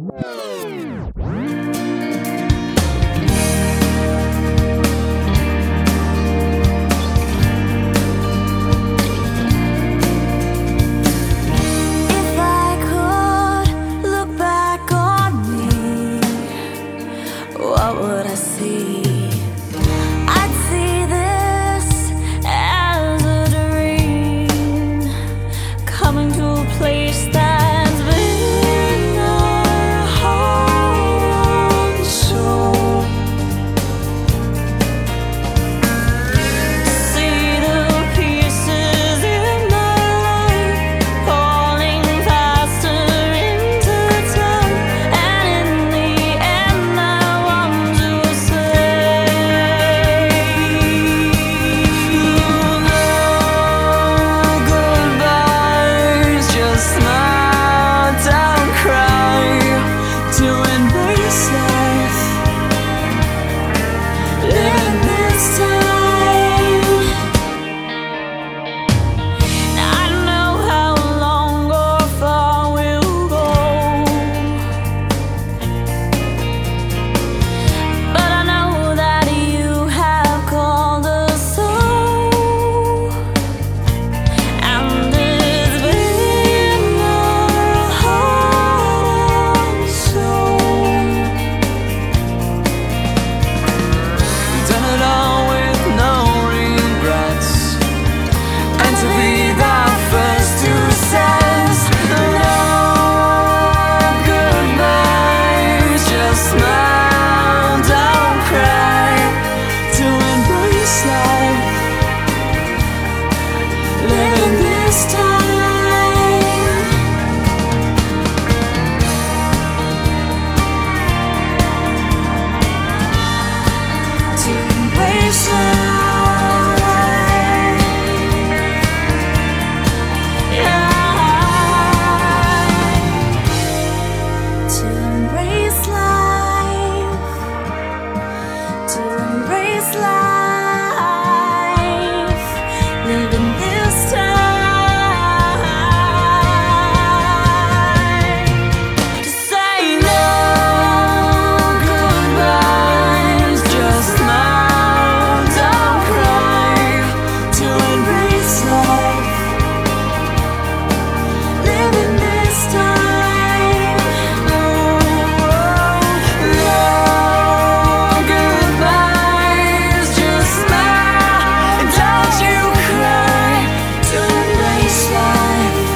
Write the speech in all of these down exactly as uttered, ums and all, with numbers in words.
What would I see? I'd see this as a dream, coming to a place that's been our heart and soul. See the pieces in my life falling faster into time, and in the end I want to say no goodbyes, just smile, don't cry, to embrace life, living this time. Now I don't know how long or far we'll go, but I know that you have called us so, and it's been our heart and soul. We've done it all with no regrets, and to be the first who says no goodbyes, just smile, don't cry, to embrace life, living this time. To embrace life, yeah. To embrace life, to embrace life, living this time. To say no goodbyes, just smile, don't cry, to embrace life, living this time. No goodbyes, just smile, and don't you cry, To embrace life,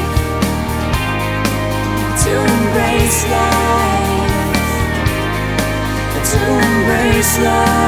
to embrace life, to embrace life.